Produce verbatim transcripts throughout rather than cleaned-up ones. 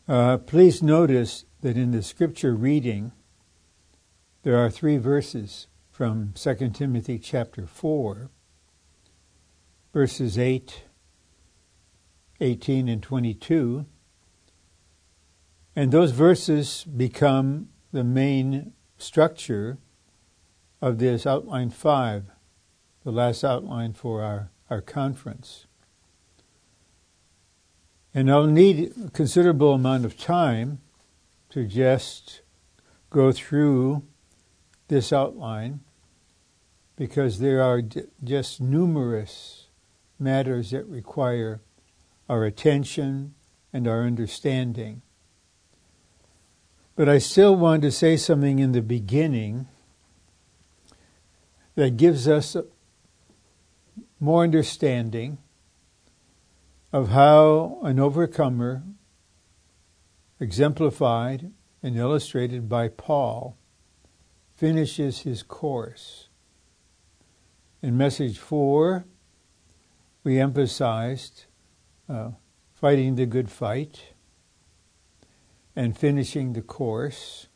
Uh, please notice that in the scripture reading, there are three verses from Second Timothy chapter four, verses eight, eighteen, and twenty-two. And those verses become the main structure of this outline five, the last outline for our, our conference. And I'll need a considerable amount of time to just go through this outline, because there are d- just numerous matters that require our attention and our understanding. But I still want to say something in the beginning that gives us more understanding of how an overcomer, exemplified and illustrated by Paul, finishes his course. In message four, we emphasized uh, fighting the good fight and finishing the course.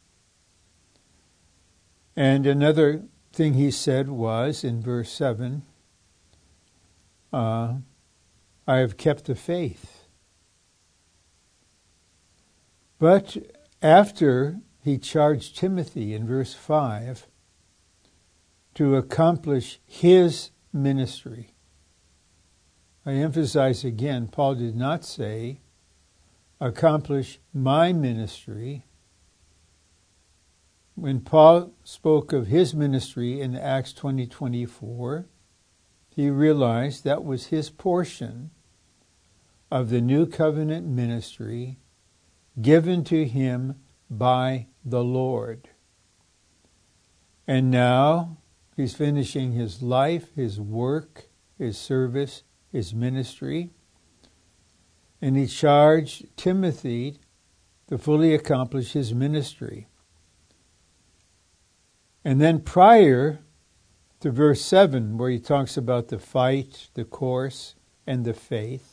And another thing he said was, in verse seven, uh, I have kept the faith. But after he charged Timothy in verse five to accomplish his ministry, I emphasize again, Paul did not say, accomplish my ministry. When Paul spoke of his ministry in Acts twenty twenty-four, he realized that was his portion of the new covenant ministry given to him by the Lord. And now he's finishing his life, his work, his service, his ministry. And he charged Timothy to fully accomplish his ministry. And then prior to verse seven, where he talks about the fight, the course, and the faith,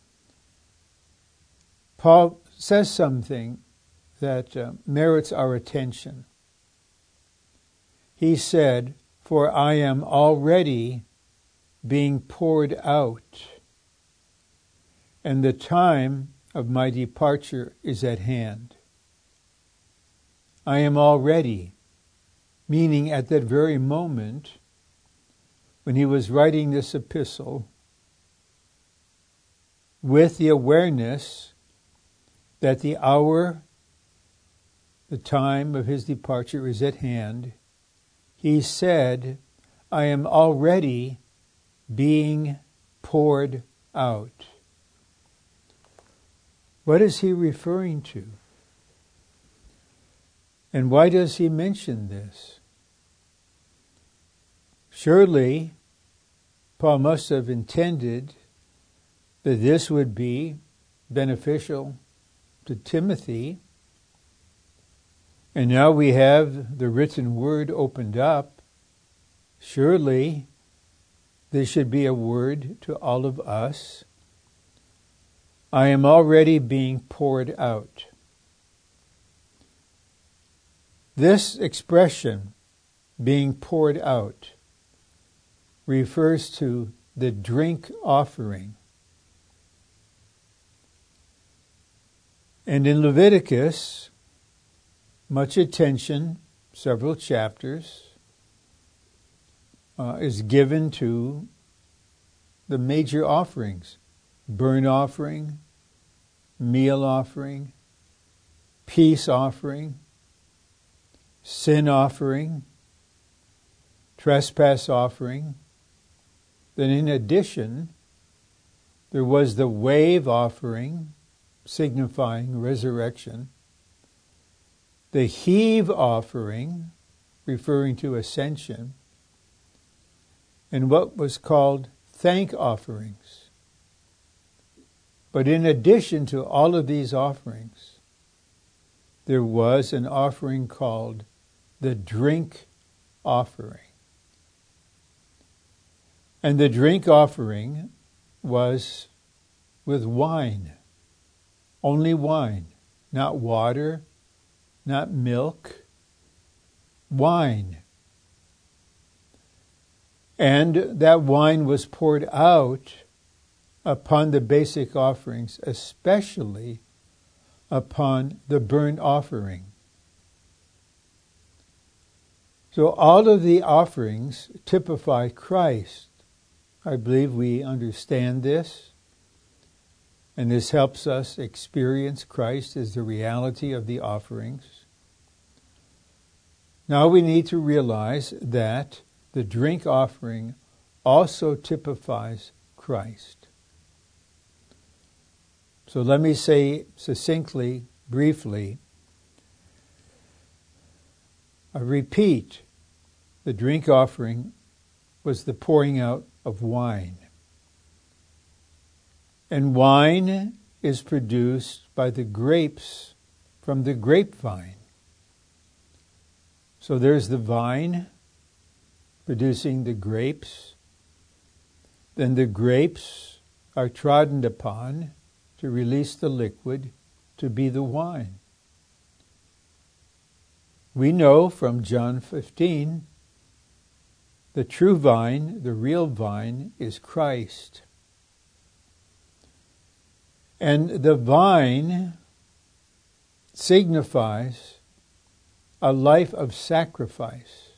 Paul says something that uh, merits our attention. He said, "For I am already being poured out, and the time of my departure is at hand." I am already, meaning at that very moment when he was writing this epistle, with the awareness that the hour, the time of his departure is at hand, he said, I am already being poured out. What is he referring to? And why does he mention this? Surely, Paul must have intended that this would be beneficial to Timothy. And now we have the written word opened up. Surely, this should be a word to all of us. I am already being poured out. This expression, being poured out, refers to the drink offering. And in Leviticus, much attention, several chapters, uh, is given to the major offerings: burnt offering, meal offering, peace offering, sin offering, trespass offering. Then in addition, there was the wave offering, signifying resurrection, the heave offering, referring to ascension, and what was called thank offerings. But in addition to all of these offerings, there was an offering called the drink offering. And the drink offering was with wine, only wine. not water, not milk, wine. And that wine was poured out upon the basic offerings, especially upon the burnt offering. So all of the offerings typify Christ. I believe we understand this, and this helps us experience Christ as the reality of the offerings. Now we need to realize that the drink offering also typifies Christ. So let me say succinctly, briefly, I repeat, the drink offering was the pouring out of wine. And wine is produced by the grapes from the grapevine. So there's the vine producing the grapes. Then the grapes are trodden upon to release the liquid to be the wine. We know from John fifteen, the true vine, the real vine, is Christ. And the vine signifies a life of sacrifice,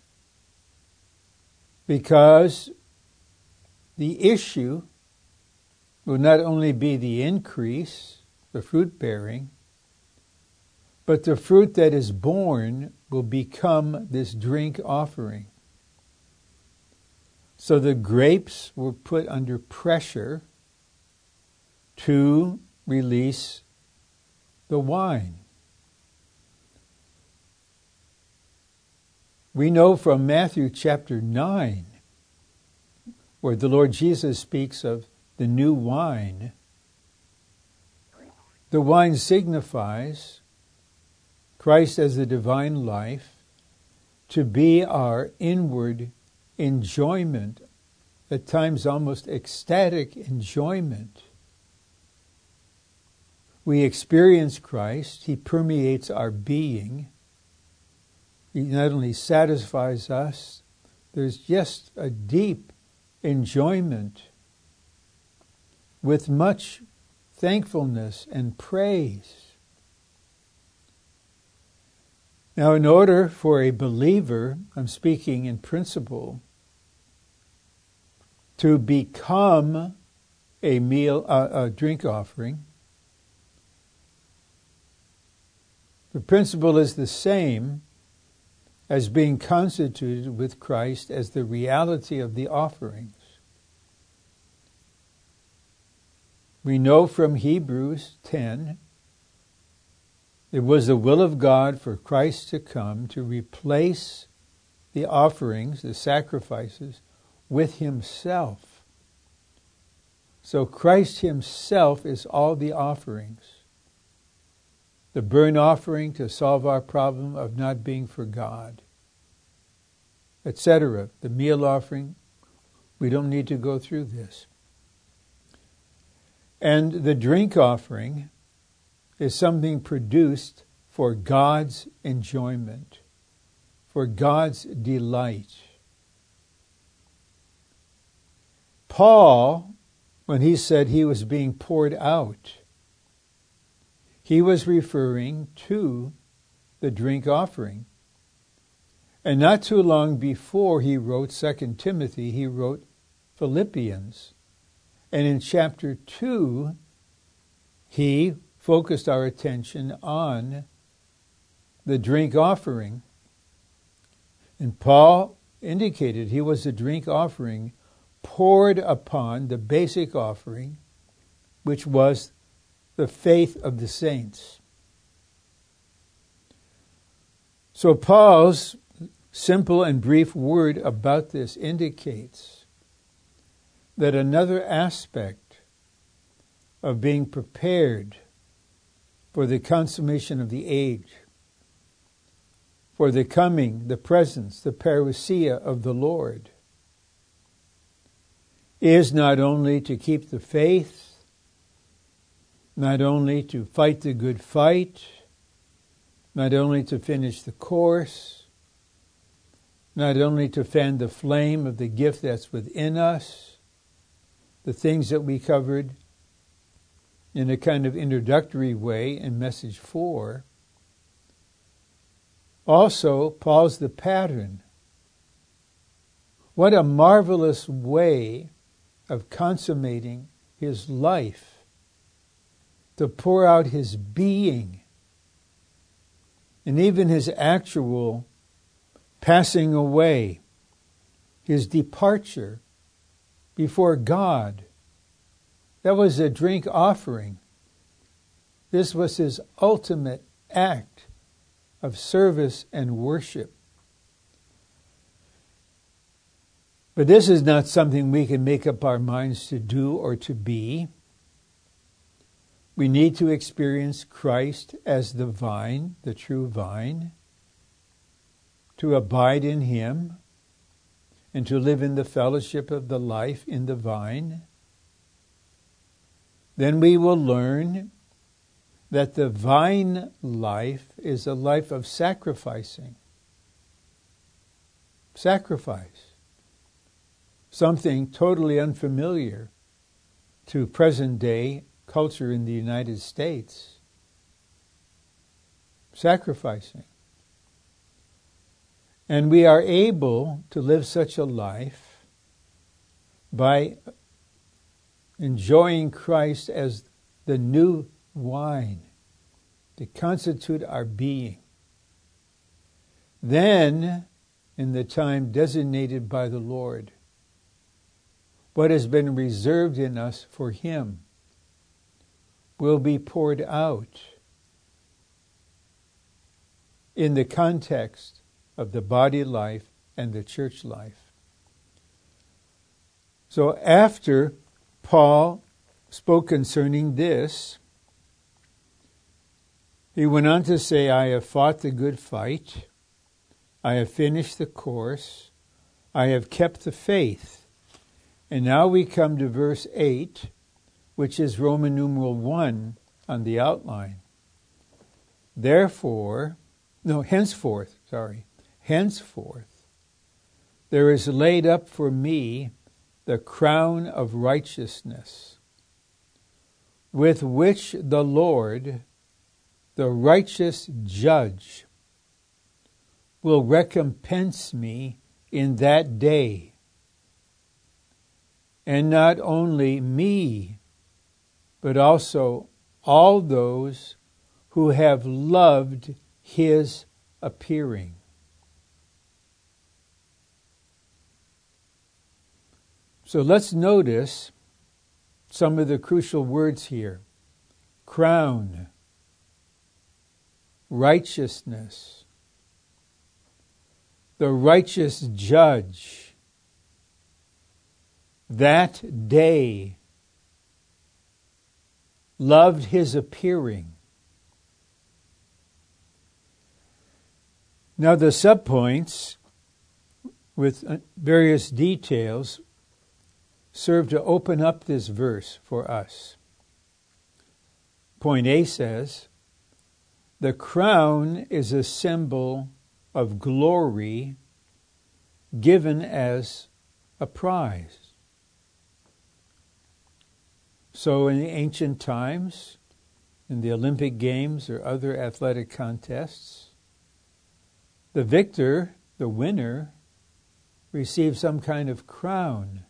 because the issue will not only be the increase, the fruit bearing, but the fruit that is born will become this drink offering. So the grapes were put under pressure to release the wine. We know from Matthew chapter nine, where the Lord Jesus speaks of the new wine, the wine signifies Christ as the divine life to be our inward enjoyment, at times almost ecstatic enjoyment. We experience Christ. He permeates our being. He not only satisfies us, there's just a deep enjoyment with much thankfulness and praise. Now, in order for a believer, I'm speaking in principle, to become a meal, uh, a drink offering, the principle is the same as being constituted with Christ as the reality of the offerings. We know from Hebrews ten, it was the will of God for Christ to come to replace the offerings, the sacrifices, with himself. So Christ himself is all the offerings. The burnt offering to solve our problem of not being for God, et cetera. The meal offering, we don't need to go through this. And the drink offering is something produced for God's enjoyment, for God's delight. Paul, when he said he was being poured out, he was referring to the drink offering. And not too long before he wrote Second Timothy, he wrote Philippians. And in chapter two, he focused our attention on the drink offering. And Paul indicated he was a drink offering poured upon the basic offering, which was the faith of the saints. So Paul's simple and brief word about this indicates that another aspect of being prepared for the consummation of the age, for the coming, the presence, the parousia of the Lord, is not only to keep the faith, not only to fight the good fight, not only to finish the course, not only to fan the flame of the gift that's within us, the things that we covered in a kind of introductory way in message four. Also, Paul's the pattern. What a marvelous way of consummating his life, to pour out his being, and even his actual passing away, his departure before God. That was a drink offering. This was his ultimate act of service and worship. But this is not something we can make up our minds to do or to be. We need to experience Christ as the vine, the true vine, to abide in him, and to live in the fellowship of the life in the vine. Then we will learn that the vine life is a life of sacrificing. Sacrifice. Something totally unfamiliar to present-day culture in the United States. Sacrificing. And we are able to live such a life by enjoying Christ as the new wine to constitute our being. Then, in the time designated by the Lord, what has been reserved in us for him will be poured out in the context of the body life and the church life. So after Paul spoke concerning this, he went on to say, I have fought the good fight, I have finished the course, I have kept the faith. And now we come to verse eight, which is Roman numeral one on the outline. Therefore, no, henceforth, sorry, henceforth, there is laid up for me the crown of righteousness, with which the Lord, the righteous judge, will recompense me in that day. And not only me, but also all those who have loved his appearing. So let's notice some of the crucial words here. Crown, righteousness, the righteous judge, that day, loved his appearing. Now the subpoints with various details serve to open up this verse for us. Point A says, the crown is a symbol of glory given as a prize. So in the ancient times, in the Olympic Games or other athletic contests, the victor, the winner, receives some kind of crown.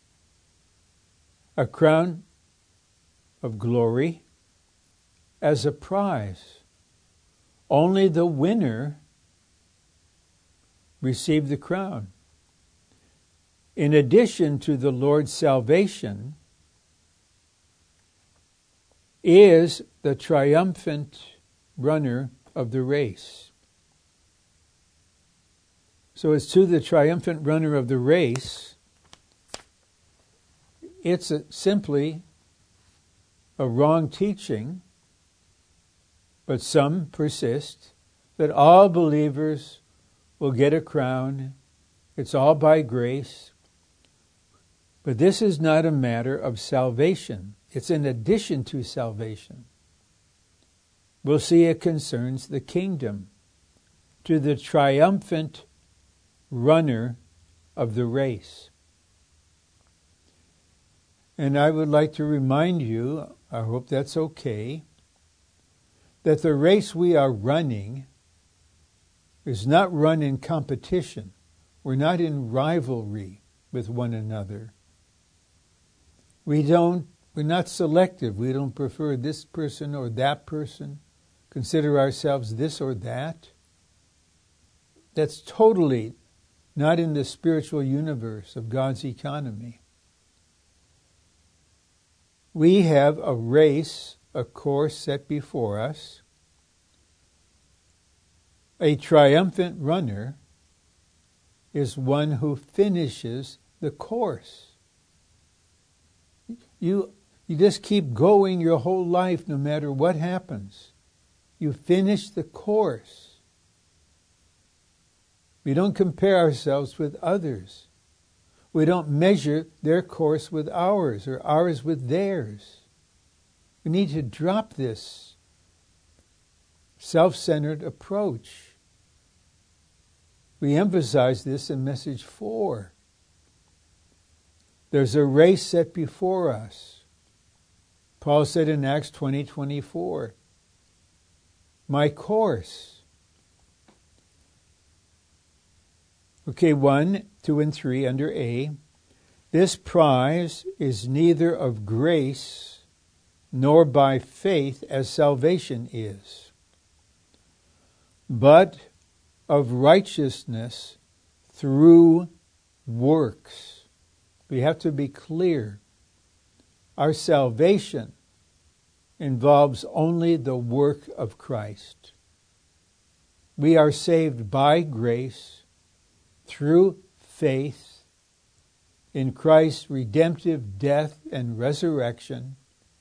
A crown of glory as a prize. Only the winner received the crown. In addition to the Lord's salvation, is the triumphant runner of the race. So as to the triumphant runner of the race, it's a, simply a wrong teaching, but some persist, that all believers will get a crown. It's all by grace. But this is not a matter of salvation. It's in addition to salvation. we'll see it concerns the kingdom, to the triumphant runner of the race. And I would like to remind you, I hope that's okay, that the race we are running is not run in competition. We're not in rivalry with one another. We don't, we're not selective. We don't prefer this person or that person, consider ourselves this or that. That's totally not in the spiritual universe of God's economy. We have a race, a course set before us. A triumphant runner is one who finishes the course. You, you just keep going your whole life no matter what happens. You finish the course. We don't compare ourselves with others. We don't measure their course with ours or ours with theirs. We need to drop this self-centered approach. We emphasize this in message four. There's a race set before us. Paul said in Acts twenty twenty-four, my course. Okay, one, two, and three under A. This prize is neither of grace nor by faith as salvation is, but of righteousness through works. We have to be clear. Our salvation involves only the work of Christ. We are saved by grace through faith in Christ's redemptive death and resurrection.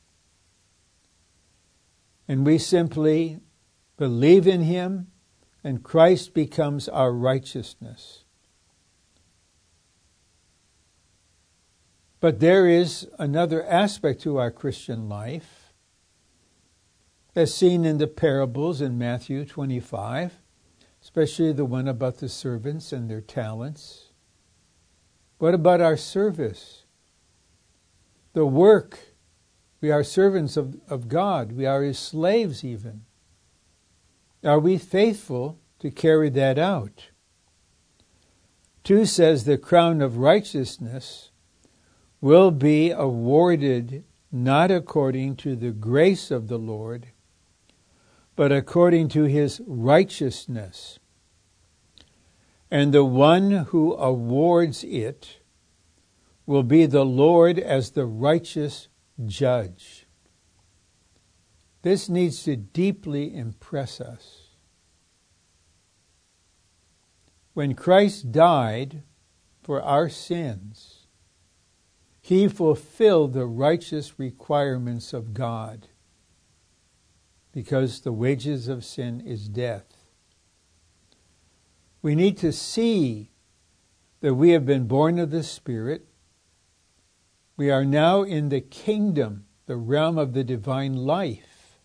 And we simply believe in him, and Christ becomes our righteousness. But there is another aspect to our Christian life, as seen in the parables in Matthew twenty-five, especially the one about the servants and their talents. What about our service? The work. We are servants of, of God. We are his slaves even. Are we faithful to carry that out? Two says the crown of righteousness will be awarded not according to the grace of the Lord, but according to his righteousness. And the one who awards it will be the Lord as the righteous judge. This needs to deeply impress us. When Christ died for our sins, he fulfilled the righteous requirements of God, because the wages of sin is death. We need to see that we have been born of the Spirit. We are now in the kingdom, the realm of the divine life.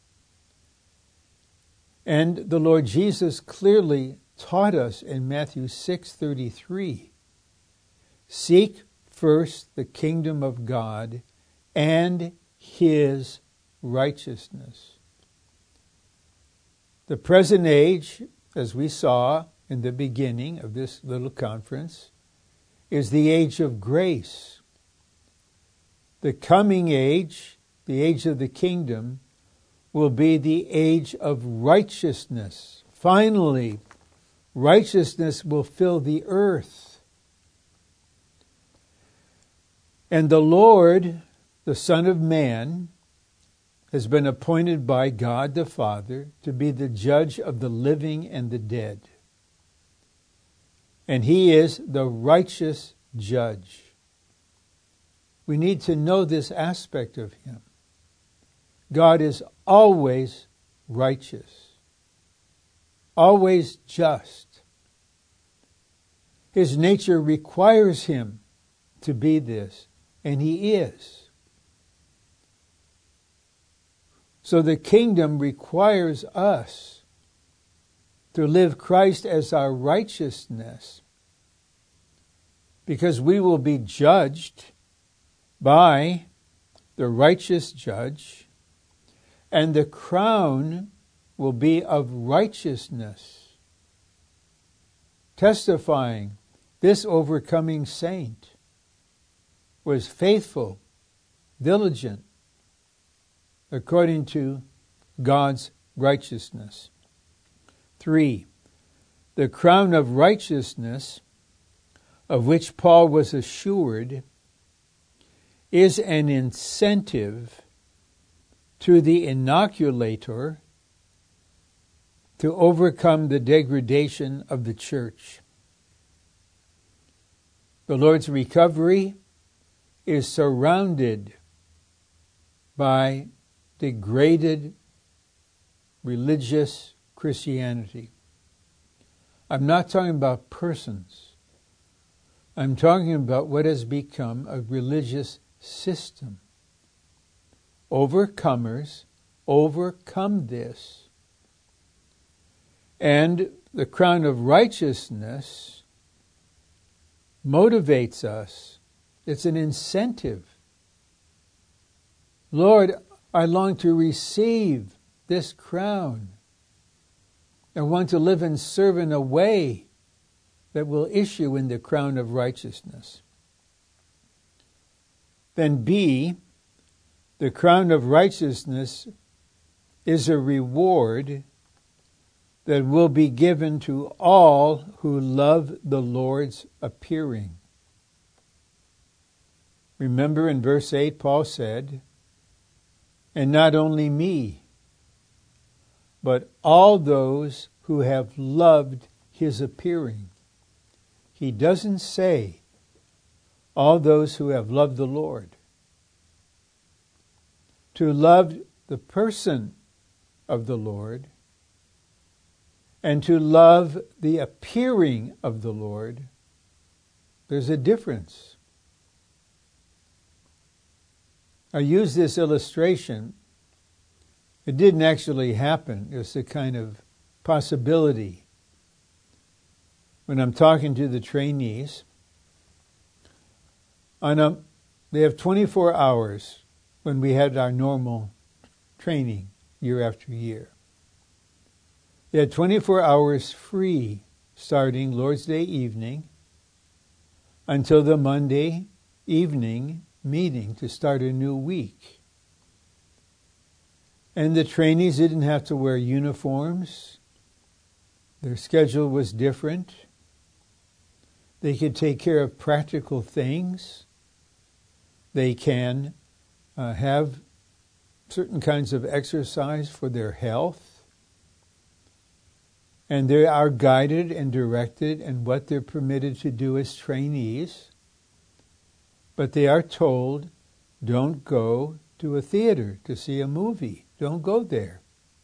And the Lord Jesus clearly taught us in Matthew six thirty-three, seek first the kingdom of God and his righteousness. The present age, as we saw in the beginning of this little conference, is the age of grace. The coming age, the age of the kingdom, will be the age of righteousness. Finally, righteousness will fill the earth. And the Lord, the Son of Man, has been appointed by God the Father to be the judge of the living and the dead. And he is the righteous judge. We need to know this aspect of him. God is always righteous, always just. His nature requires him to be this, and he is. So the kingdom requires us to live Christ as our righteousness, because we will be judged by the righteous judge, and the crown will be of righteousness, testifying this overcoming saint was faithful, diligent, according to God's righteousness. Three, the crown of righteousness, of which Paul was assured, is an incentive to the inoculator to overcome the degradation of the church. The Lord's recovery is surrounded by degraded religious Christianity. I'm not talking about persons. I'm talking about what has become a religious system. Overcomers overcome this. And the crown of righteousness motivates us. It's an incentive. Lord, I long to receive this crown. I want to live and serve in a way that will issue in the crown of righteousness. Then B, the crown of righteousness is a reward that will be given to all who love the Lord's appearing. Remember in verse eight, Paul said, and not only me, but all those who have loved his appearing. He doesn't say all those who have loved the Lord. To love the person of the Lord and to love the appearing of the Lord, there's a difference. I use this illustration. It didn't actually happen. It's a kind of possibility. When I'm talking to the trainees, on a, they have twenty-four hours when we had our normal training year after year. They had twenty-four hours free starting Lord's Day evening until the Monday evening meeting to start a new week. And the trainees didn't have to wear uniforms. Their schedule was different. They could take care of practical things. They can uh, have certain kinds of exercise for their health. And they are guided and directed in what they're permitted to do as trainees. But they are told, don't go to a theater to see a movie. Don't go there.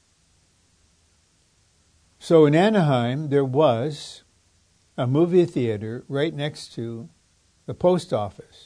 So in Anaheim, there was a movie theater right next to the post office.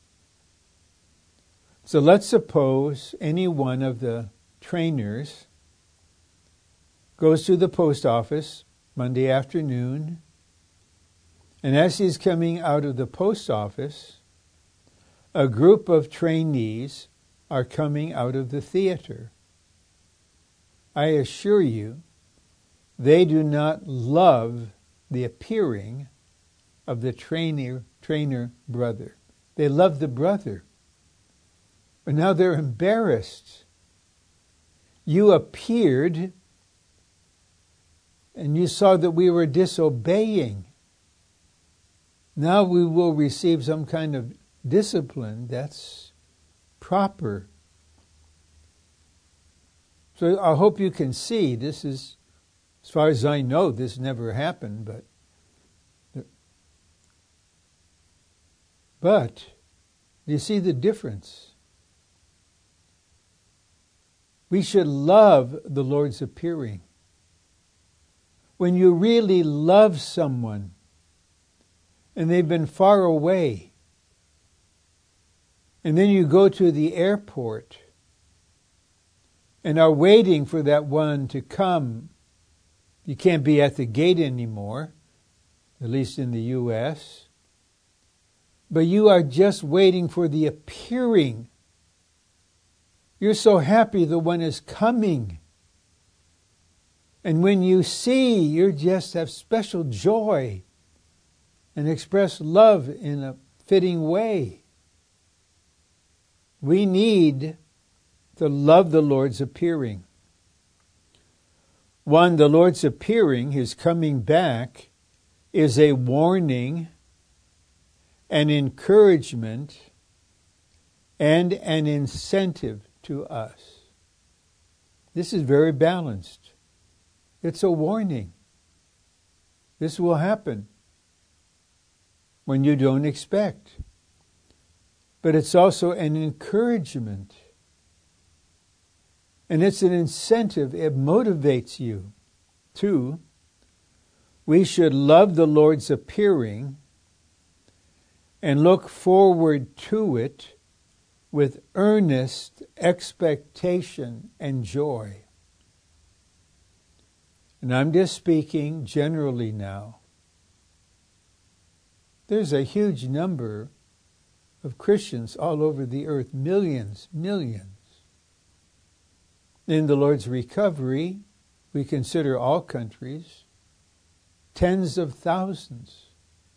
So let's suppose any one of the trainers goes to the post office Monday afternoon, and as he's coming out of the post office, a group of trainees are coming out of the theater. I assure you, they do not love the appearing of the trainer, trainer brother. They love the brother. But now they're embarrassed. You appeared and you saw that we were disobeying. Now we will receive some kind of discipline that's proper. So I hope you can see this is, as far as I know, this never happened, but but you see the difference. We should love the Lord's appearing. When you really love someone and they've been far away, and then you go to the airport and are waiting for that one to come. You can't be at the gate anymore, at least in the U S, but you are just waiting for the appearing. You're so happy the one is coming. And when you see, you just have special joy and express love in a fitting way. We need to love the Lord's appearing. One, the Lord's appearing, His coming back, is a warning, an encouragement, and an incentive to us. This is very balanced. It's a warning. This will happen when you don't expect. But it's also an encouragement. And it's an incentive. It motivates you. Two, we should love the Lord's appearing and look forward to it with earnest expectation and joy. And I'm just speaking generally now. There's a huge number of Christians all over the earth, millions, millions. In the Lord's recovery, we consider all countries, tens of thousands.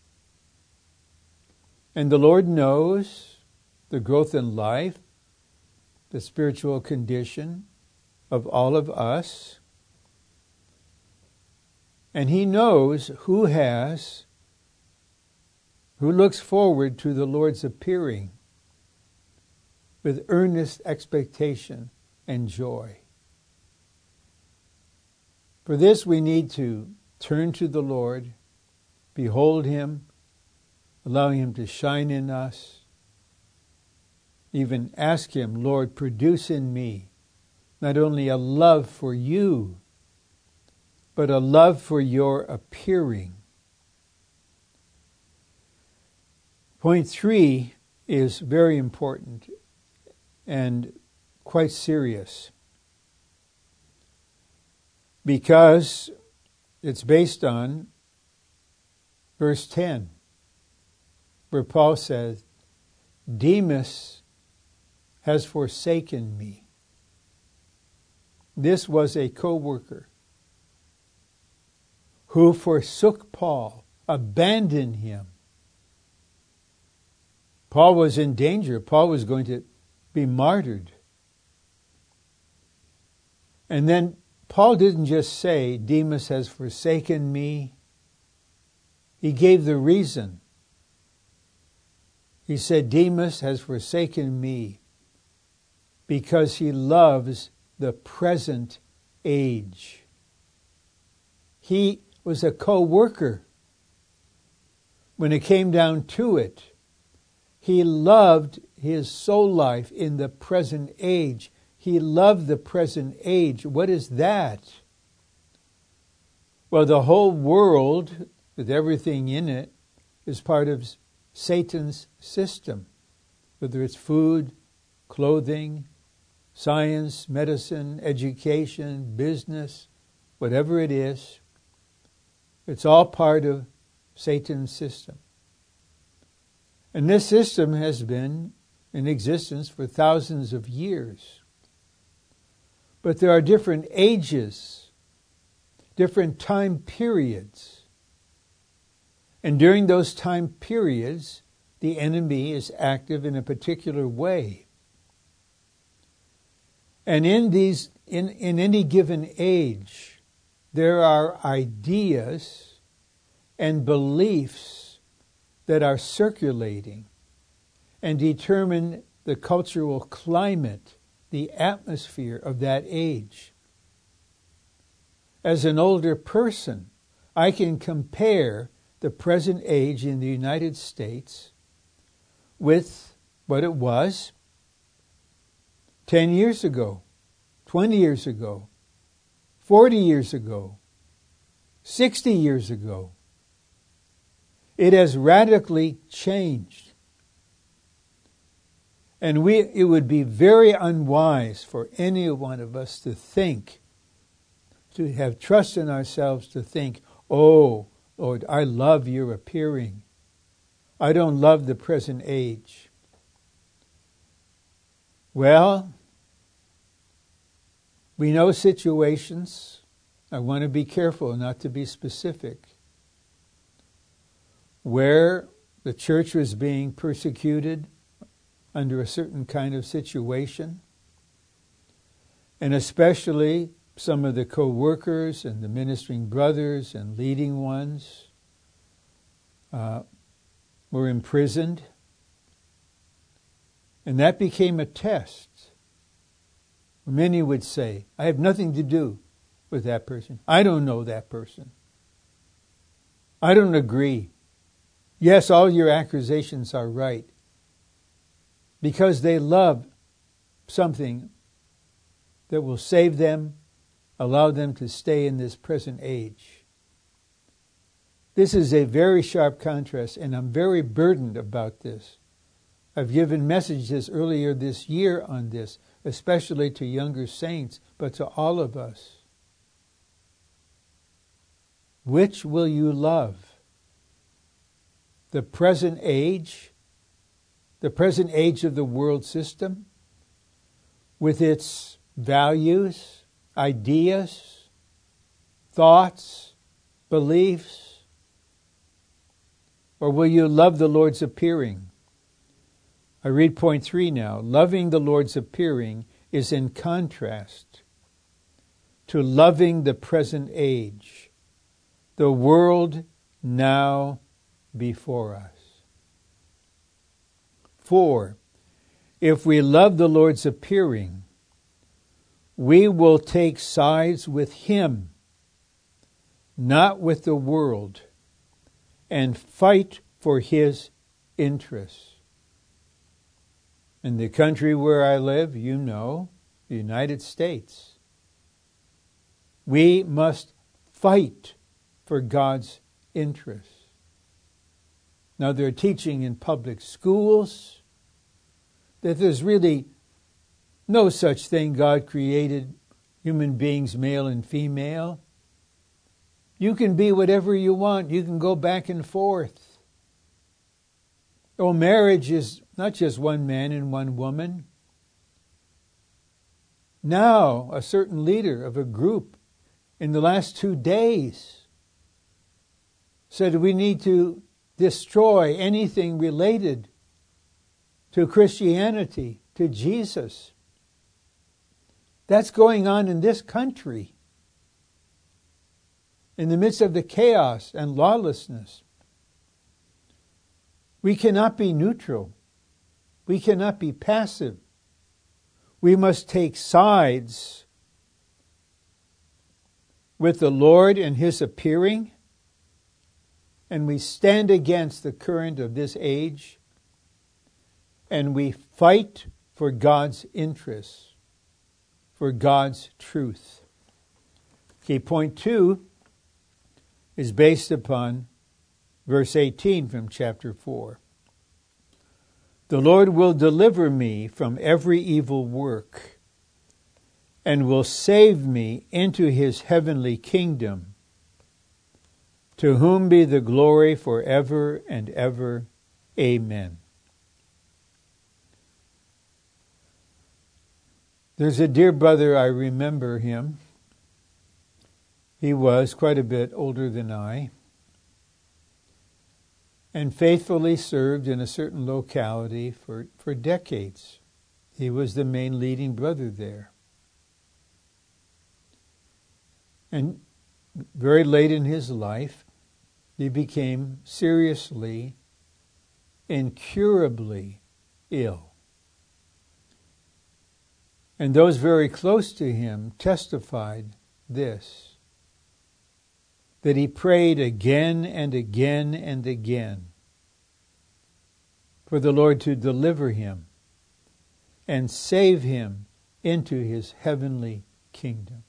And the Lord knows the growth in life, the spiritual condition of all of us. And He knows who has, who looks forward to the Lord's appearing with earnest expectation and joy. For this we need to turn to the Lord, behold Him, allowing Him to shine in us, even ask Him, Lord, produce in me not only a love for you, but a love for your appearing. Point three is very important and quite serious, because it's based on verse ten, where Paul says, Demas has forsaken me. This was a co-worker who forsook Paul, abandoned him. Paul was in danger. Paul was going to be martyred. And then Paul didn't just say, Demas has forsaken me. He gave the reason. He said, Demas has forsaken me because he loves the present age. He was a co-worker. When it came down to it, he loved his soul life in the present age. He loved the present age. What is that? Well, the whole world, with everything in it, is part of Satan's system. Whether it's food, clothing, science, medicine, education, business, whatever it is, it's all part of Satan's system. And this system has been in existence for thousands of years. But there are different ages, different time periods. And during those time periods, the enemy is active in a particular way. And in these, in, in any given age, there are ideas and beliefs that are circulating and determine the cultural climate, the atmosphere of that age. As an older person, I can compare the present age in the United States with what it was ten years ago, twenty years ago, forty years ago, sixty years ago. It has radically changed. And we, it would be very unwise for any one of us to think, to have trust in ourselves to think, oh, Lord, I love your appearing. I don't love the present age. Well, we know situations. I want to be careful not to be specific, where the church was being persecuted under a certain kind of situation, and especially some of the co-workers and the ministering brothers and leading ones uh, were imprisoned. And that became a test. Many would say, I have nothing to do with that person. I don't know that person. I don't agree. Yes, all your accusations are right. Because they love something that will save them, allow them to stay in this present age. This is a very sharp contrast, and I'm very burdened about this. I've given messages earlier this year on this, especially to younger saints, but to all of us. Which will you love? The present age, the present age of the world system, with its values, ideas, thoughts, beliefs? Or will you love the Lord's appearing? I read point three now. Loving the Lord's appearing is in contrast to loving the present age, the world now before us. Four, if we love the Lord's appearing, we will take sides with Him, not with the world, and fight for His interests. In the country where I live, you know, the United States, we must fight for God's interests. Now, they're teaching in public schools that there's really no such thing. God created human beings, male and female. You can be whatever you want. You can go back and forth. Oh, marriage is not just one man and one woman. Now, a certain leader of a group in the last two days said we need to destroy anything related to Christianity, to Jesus. That's going on in this country, in the midst of the chaos and lawlessness. We cannot be neutral. We cannot be passive. We must take sides with the Lord and His appearing, and we stand against the current of this age, and we fight for God's interests, for God's truth. Okay, point two is based upon verse eighteen from chapter four. The Lord will deliver me from every evil work and will save me into His heavenly kingdom, to whom be the glory forever and ever. Amen. There's a dear brother, I remember him. He was quite a bit older than I, and faithfully served in a certain locality for, for decades. He was the main leading brother there. And very late in his life, he became seriously, incurably ill. And those very close to him testified this, that he prayed again and again and again for the Lord to deliver him and save him into His heavenly kingdom.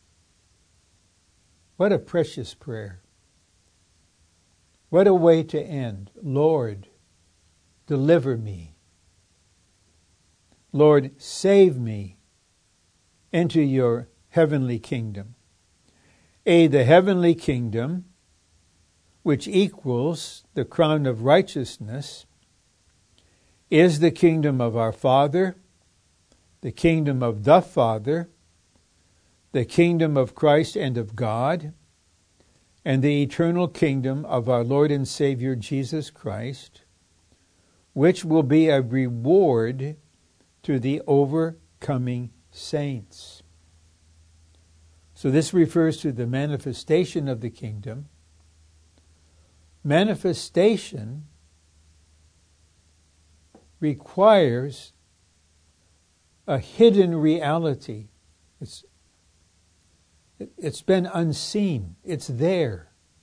What a precious prayer. What a way to end. Lord, deliver me. Lord, save me into your heavenly kingdom. A, the heavenly kingdom, which equals the crown of righteousness, is the kingdom of our Father, the kingdom of the Father, the kingdom of Christ and of God, and the eternal kingdom of our Lord and Savior Jesus Christ, which will be a reward to the overcoming saints. So this refers to the manifestation of the kingdom. Manifestation requires a hidden reality. It's, it's been unseen. It's there.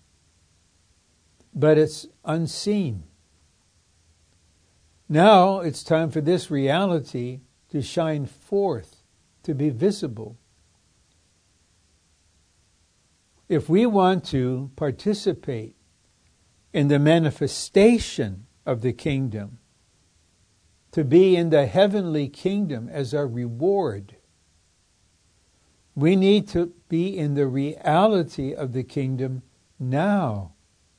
But it's unseen. Now it's time for this reality to shine forth, to be visible. If we want to participate in the manifestation of the kingdom, to be in the heavenly kingdom as our reward, we need to be in the reality of the kingdom now.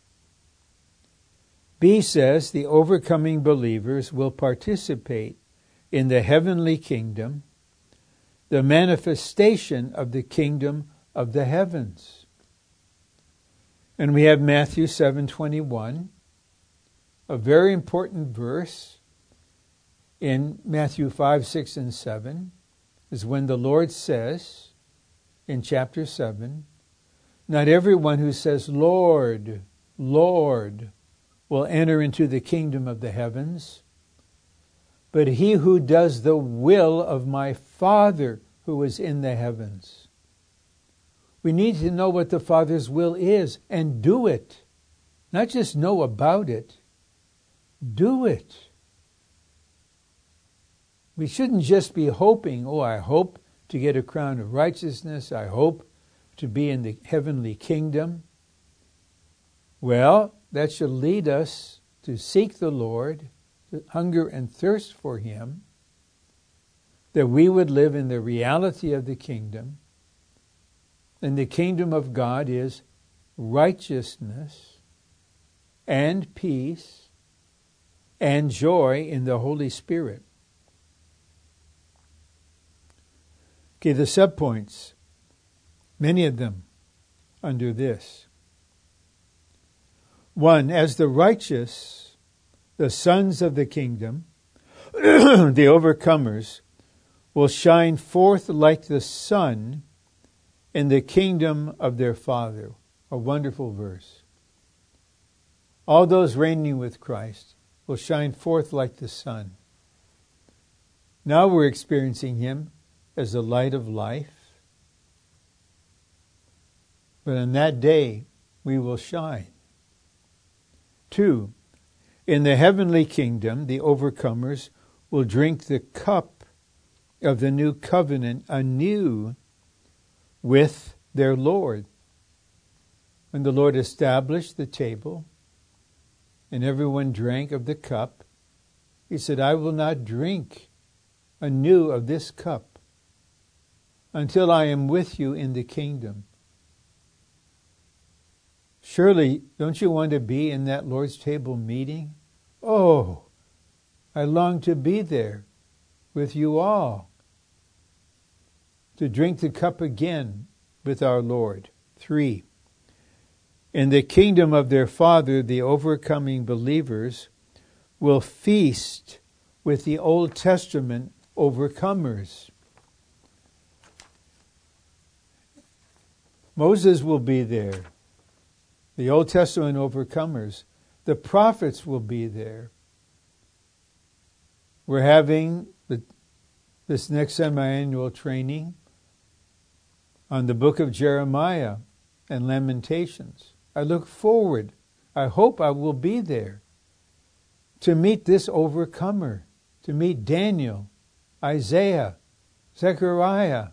B says the overcoming believers will participate in the heavenly kingdom, the manifestation of the kingdom of the heavens. And we have Matthew seven twenty-one, a very important verse in Matthew five, six, and seven, is when the Lord says in chapter seven, not everyone who says, Lord, Lord, will enter into the kingdom of the heavens, but he who does the will of my Father who is in the heavens. We need to know what the Father's will is and do it. Not just know about it. Do it. We shouldn't just be hoping, oh, I hope to get a crown of righteousness. I hope to be in the heavenly kingdom. Well, that should lead us to seek the Lord, to hunger and thirst for Him, that we would live in the reality of the kingdom. And the kingdom of God is righteousness and peace and joy in the Holy Spirit. Okay, the subpoints, many of them under this. One, as the righteous, the sons of the kingdom, the overcomers, will shine forth like the sun in the kingdom of their Father. A wonderful verse. All those reigning with Christ will shine forth like the sun. Now we're experiencing Him as the light of life. But on that day, we will shine. Two, in the heavenly kingdom, the overcomers will drink the cup of the new covenant anew with their Lord. When the Lord established the table and everyone drank of the cup, He said, I will not drink anew of this cup until I am with you in the kingdom. Surely, don't you want to be in that Lord's table meeting? Oh, I long to be there with you all, to drink the cup again with our Lord. Three, in the kingdom of their Father, the overcoming believers will feast with the Old Testament overcomers. Moses will be there. The Old Testament overcomers. The prophets will be there. We're having the, this next semi-annual training on the book of Jeremiah and Lamentations. I look forward, I hope I will be there, to meet this overcomer, to meet Daniel, Isaiah, Zechariah.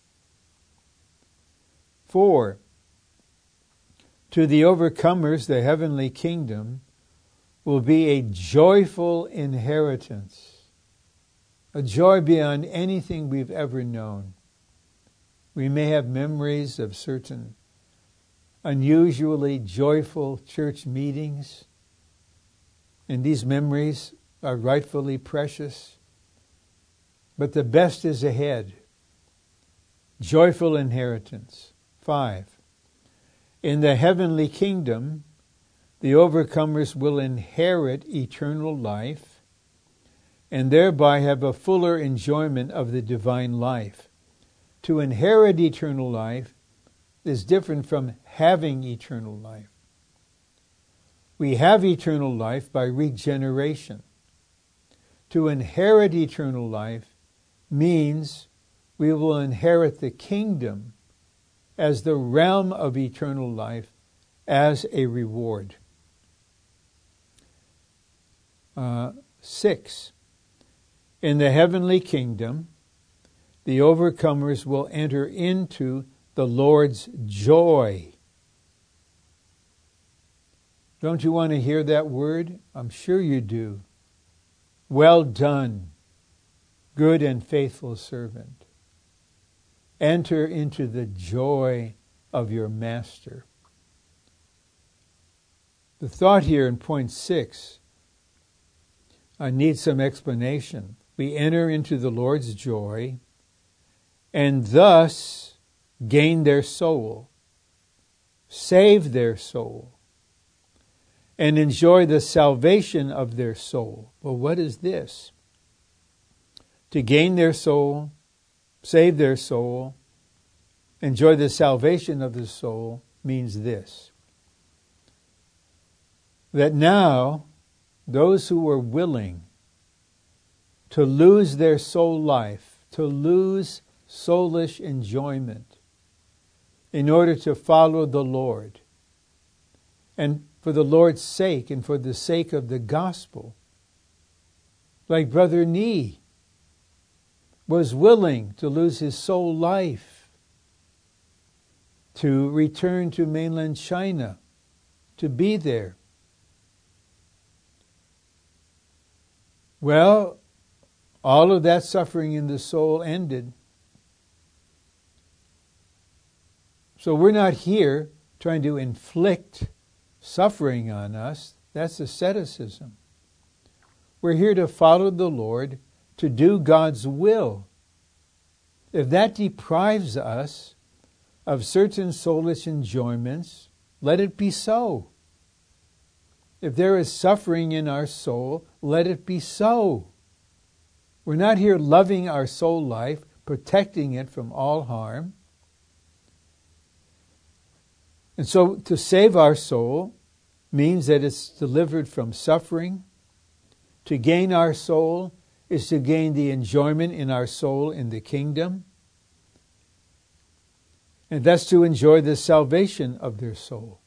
Four, to the overcomers, the heavenly kingdom will be a joyful inheritance. a joy beyond anything we've ever known. We may have memories of certain unusually joyful church meetings, and these memories are rightfully precious. But the best is ahead. Joyful inheritance. Five. In the heavenly kingdom, the overcomers will inherit eternal life and thereby have a fuller enjoyment of the divine life. To inherit eternal life is different from having eternal life. We have eternal life by regeneration. To inherit eternal life means we will inherit the kingdom as the realm of eternal life as a reward. Uh, six. In the heavenly kingdom, the overcomers will enter into the Lord's joy. Don't you want to hear that word? I'm sure you do. Well done, good and faithful servant. Enter into the joy of your master. The thought here in point six I need some explanation. We enter into the Lord's joy and thus gain their soul, save their soul, and enjoy the salvation of their soul. Well, what is this? To gain their soul, save their soul, enjoy the salvation of the soul means this: that now those who were willing to lose their soul life, to lose soulish enjoyment in order to follow the Lord, and for the Lord's sake and for the sake of the gospel, like Brother Nee was willing to lose his soul life to return to mainland China, to be there. Well, all of that suffering in the soul ended. So we're not here trying to inflict suffering on us. That's asceticism. We're here to follow the Lord, to do God's will. If that deprives us of certain soulish enjoyments, let it be so. If there is suffering in our soul, let it be so. We're not here loving our soul life, protecting it from all harm. And so to save our soul means that it's delivered from suffering. To gain our soul is to gain the enjoyment in our soul in the kingdom. And that's to enjoy the salvation of their soul.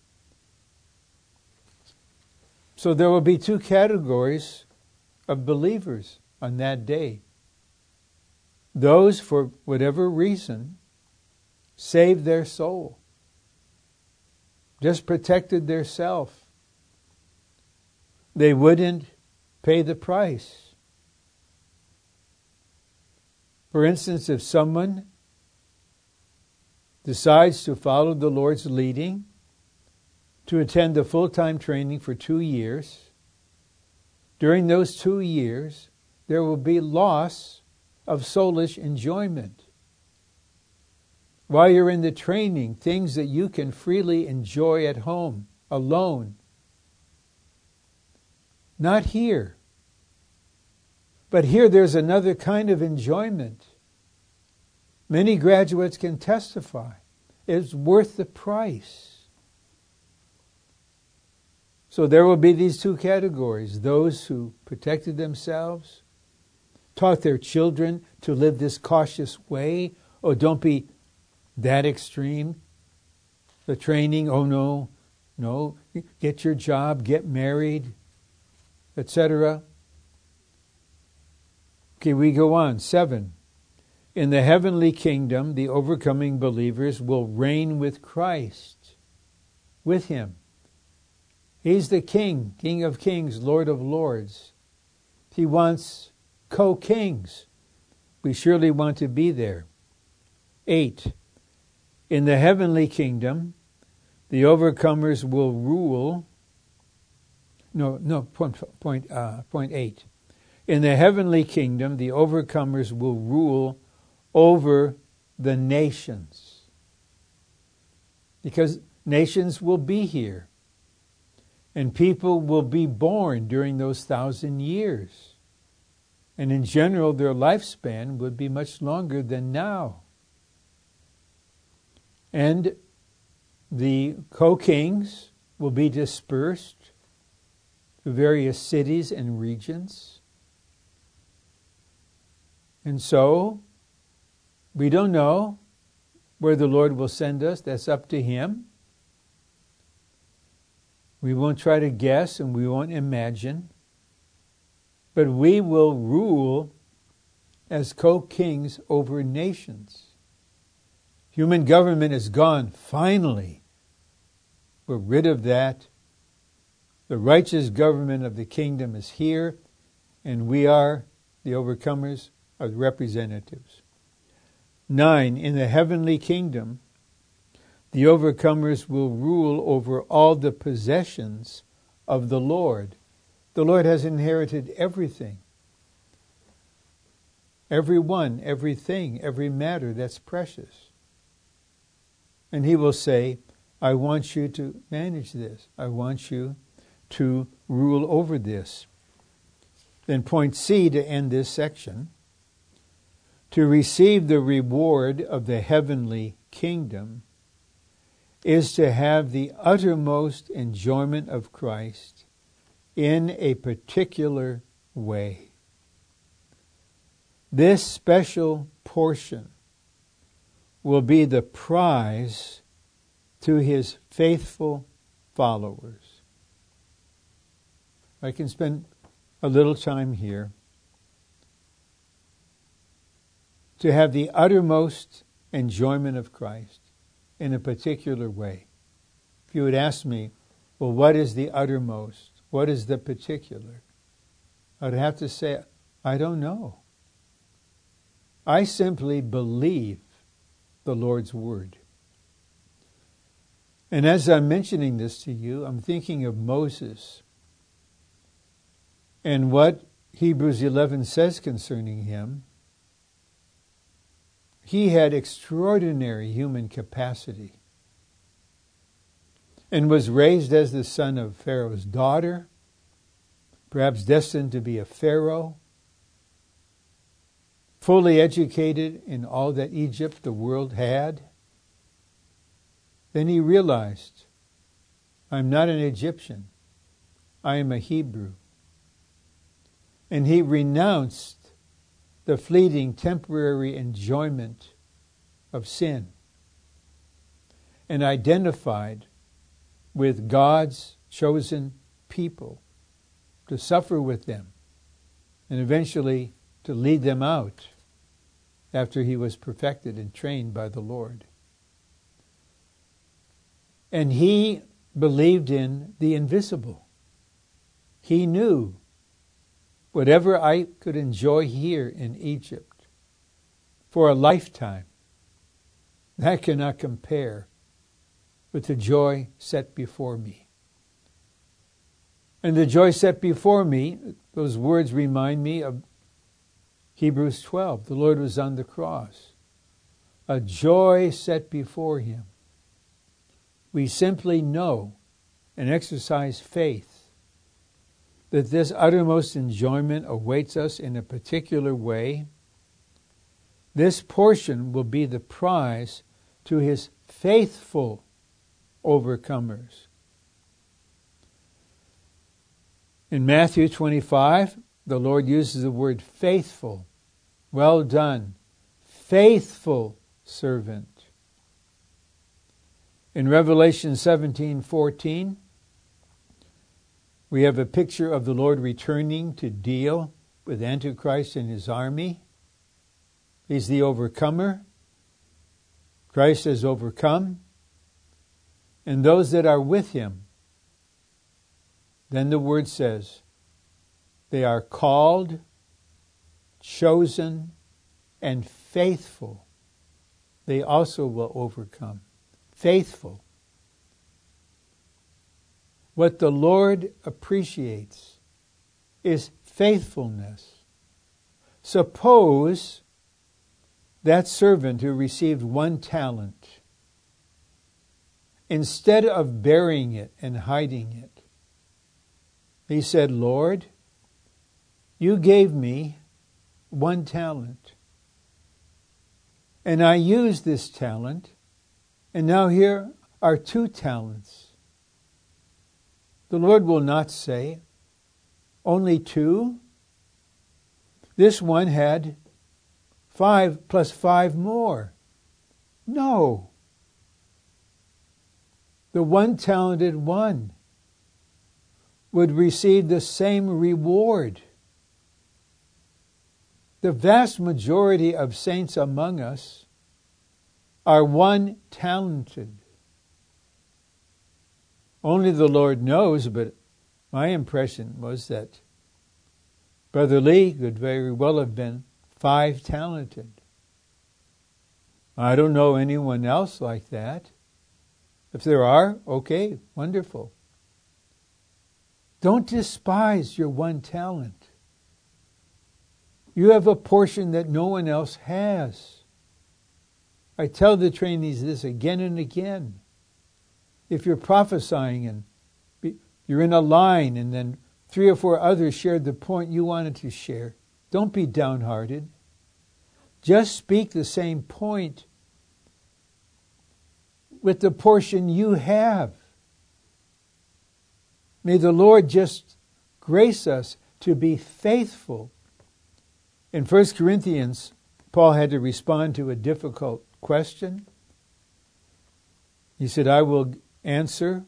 So there will be two categories of believers on that day. Those, for whatever reason, saved their soul, just protected their self. They wouldn't pay the price. For instance, if someone decides to follow the Lord's leading, to attend the full-time training for two years, during those two years, there will be loss of soulish enjoyment. While you're in the training, things that you can freely enjoy at home, alone. Not here. But here there's another kind of enjoyment. Many graduates can testify. It's worth the price. So there will be these two categories: those who protected themselves, taught their children to live this cautious way. Oh, don't be that extreme. The training, oh no, no, get your job, get married, et cetera. Okay, we go on. Seven. In the heavenly kingdom, the overcoming believers will reign with Christ, with Him. He's the King, King of kings, Lord of lords. He wants co-kings we surely want to be there. Eight, in the heavenly kingdom, the overcomers will rule. No, no, point, point, uh, point eight. In the heavenly kingdom, the overcomers will rule over the nations. Because nations will be here. And people will be born during those thousand years. And in general, their lifespan would be much longer than now. And the co-kings will be dispersed to various cities and regions. And so, we don't know where the Lord will send us. That's up to Him. We won't try to guess and we won't imagine. But we will rule as co-kings over nations. Human government is gone, finally. We're rid of that. The righteous government of the kingdom is here, and we are the overcomers, are the representatives. Nine, in the heavenly kingdom, the overcomers will rule over all the possessions of the Lord. The Lord has inherited everything. Everyone, everything, every matter that's precious. And He will say, I want you to manage this. I want you to rule over this. Then point C to end this section. To receive the reward of the heavenly kingdom is to have the uttermost enjoyment of Christ in a particular way. This special portion will be the prize to His faithful followers. I can spend a little time here. To have the uttermost enjoyment of Christ in a particular way. If you would ask me, well, what is the uttermost? What is the particular? I'd have to say, I don't know. I simply believe the Lord's word. And as I'm mentioning this to you, I'm thinking of Moses and what Hebrews eleven says concerning him. He had extraordinary human capacity and was raised as the son of Pharaoh's daughter, perhaps destined to be a pharaoh, fully educated in all that Egypt, the world, had. Then he realized, I'm not an Egyptian, I am a Hebrew. And he renounced the fleeting temporary enjoyment of sin and identified with God's chosen people to suffer with them and eventually to lead them out after he was perfected and trained by the Lord. And he believed in the invisible. He knew whatever I could enjoy here in Egypt for a lifetime, that cannot compare with the joy set before me. And the joy set before me, those words remind me of Hebrews twelve. The Lord was on the cross. A joy set before Him. We simply know and exercise faith that this uttermost enjoyment awaits us in a particular way. This portion will be the prize to His faithful overcomers. In Matthew twenty-five, the Lord uses the word faithful. Well done, faithful servant. In Revelation seventeen fourteen, we have a picture of the Lord returning to deal with Antichrist and his army. He's the overcomer. Christ has overcome. And those that are with Him, then the word says, they are called, chosen, and faithful, they also will overcome. Faithful. What the Lord appreciates is faithfulness. Suppose that servant who received one talent, instead of burying it and hiding it, he said, Lord, you gave me one talent, and I used this talent, and now here are two talents. The Lord will not say, only two? This one had five plus five more. No. The one talented one would receive the same reward. The vast majority of saints among us are one talented. Only the Lord knows, but my impression was that Brother Lee could very well have been five talented. I don't know anyone else like that. If there are, okay, wonderful. Don't despise your one talent. You have a portion that no one else has. I tell the trainees this again and again. If you're prophesying and you're in a line and then three or four others shared the point you wanted to share, don't be downhearted. Just speak the same point with the portion you have. May the Lord just grace us to be faithful. In First Corinthians, Paul had to respond to a difficult question. He said, I will answer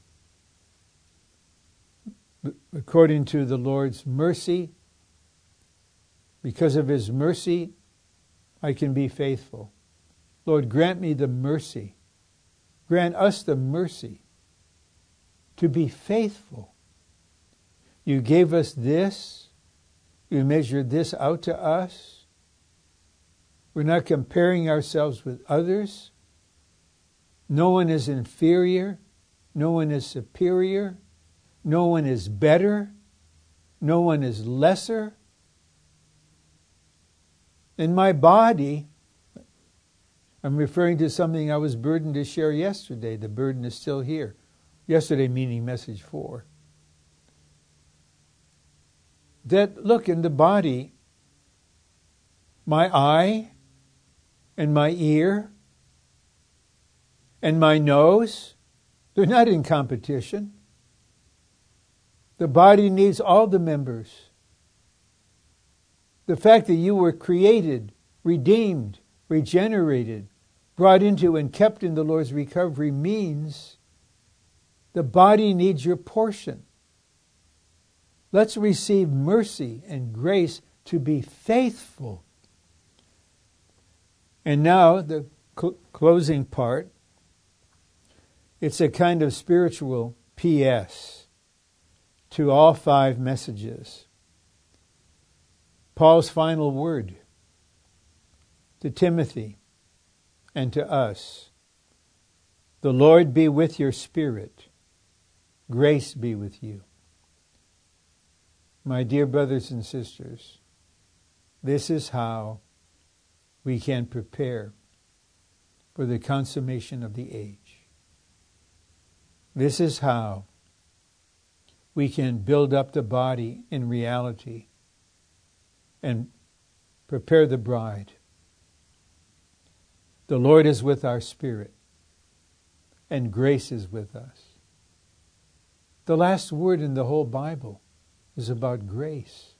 according to the Lord's mercy. Because of his mercy, I can be faithful. Lord, grant me the mercy. Grant us the mercy to be faithful. You gave us this. You measured this out to us. We're not comparing ourselves with others. No one is inferior. No one is superior. No one is better. No one is lesser. In my body, I'm referring to something I was burdened to share yesterday. The burden is still here. Yesterday meaning message four. That, look, in the body, my eye and my ear and my nose, they're not in competition. The body needs all the members. The fact that you were created, redeemed, regenerated, brought into and kept in the Lord's recovery means the body needs your portion. Let's receive mercy and grace to be faithful. And now the cl- closing part. It's a kind of spiritual P S to all five messages. Paul's final word to Timothy and to us. The Lord be with your spirit. Grace be with you. My dear brothers and sisters, this is how we can prepare for the consummation of the age. This is how we can build up the body in reality and prepare the bride. The Lord is with our spirit, and grace is with us. The last word in the whole Bible is about grace.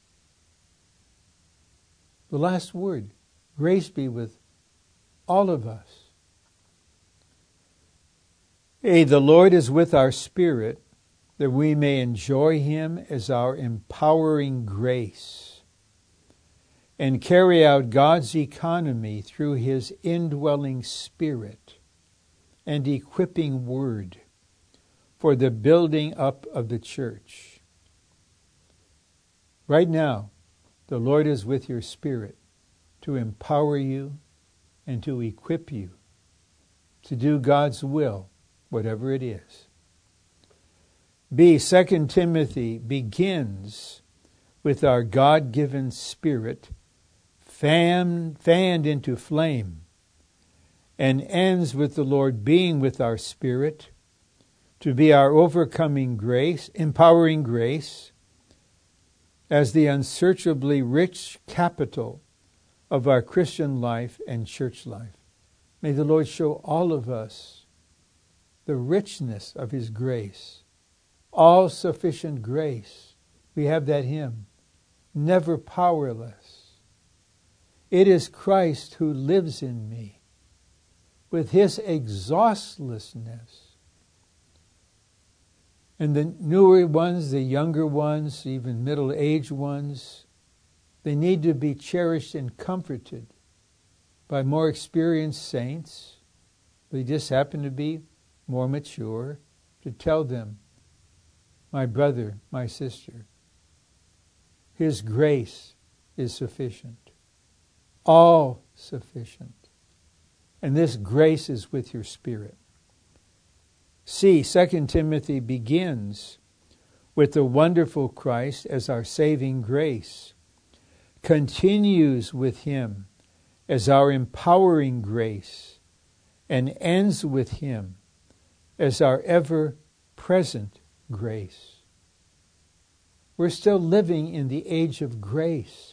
The last word, grace be with all of us. Hey, the Lord is with our spirit, that we may enjoy him as our empowering grace and carry out God's economy through his indwelling spirit and equipping word for the building up of the church. Right now, the Lord is with your spirit. to empower you and to equip you to do God's will, whatever it is. B, Second Timothy begins with our God-given spirit fan, fanned into flame, and ends with the Lord being with our spirit to be our overcoming grace, empowering grace, as the unsearchably rich capital of our Christian life and church life. May the Lord show all of us the richness of His grace, all-sufficient grace. We have that hymn, never powerless. It is Christ who lives in me with His exhaustlessness. And the newer ones, the younger ones, even middle-aged ones, they need to be cherished and comforted by more experienced saints. They just happen to be more mature, to tell them, my brother, my sister, His grace is sufficient, all sufficient. And this grace is with your spirit. See, Second Timothy begins with the wonderful Christ as our saving grace, continues with Him as our empowering grace, and ends with Him as our ever-present grace. We're still living in the age of grace.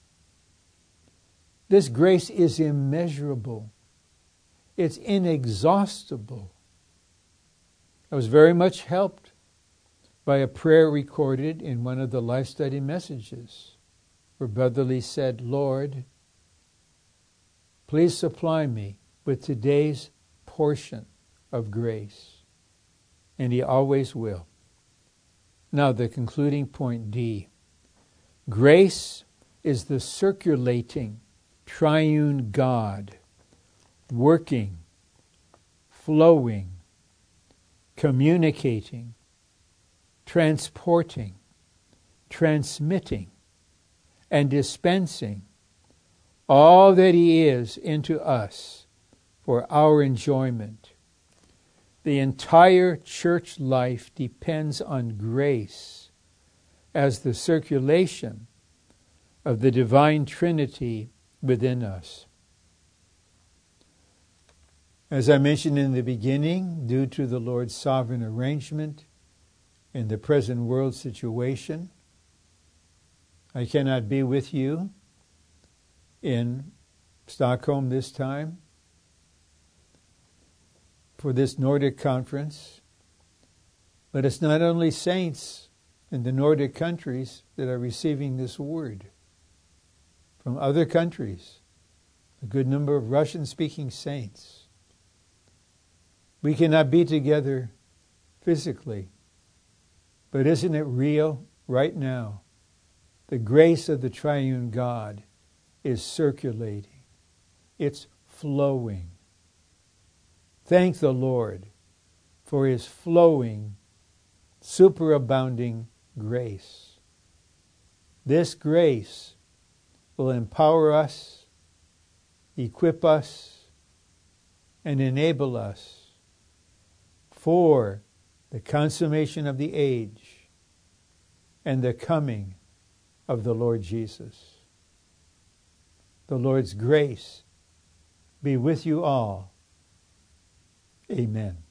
This grace is immeasurable. It's inexhaustible. I was very much helped by a prayer recorded in one of the Life Study messages, where Brother Lee said, Lord, please supply me with today's portion of grace. And He always will. Now the concluding point, D. Grace is the circulating triune God, working, flowing, communicating, transporting, transmitting, and dispensing all that He is into us for our enjoyment. The entire church life depends on grace as the circulation of the divine Trinity within us. As I mentioned in the beginning, due to the Lord's sovereign arrangement in the present world situation, I cannot be with you in Stockholm this time for this Nordic conference. But it's not only saints in the Nordic countries that are receiving this word. From other countries, a good number of Russian-speaking saints. We cannot be together physically, but isn't it real right now? The grace of the triune God is circulating. It's flowing. Thank the Lord for His flowing, superabounding grace. This grace will empower us, equip us, and enable us for the consummation of the age and the coming of the Lord Jesus. The Lord's grace be with you all. Amen.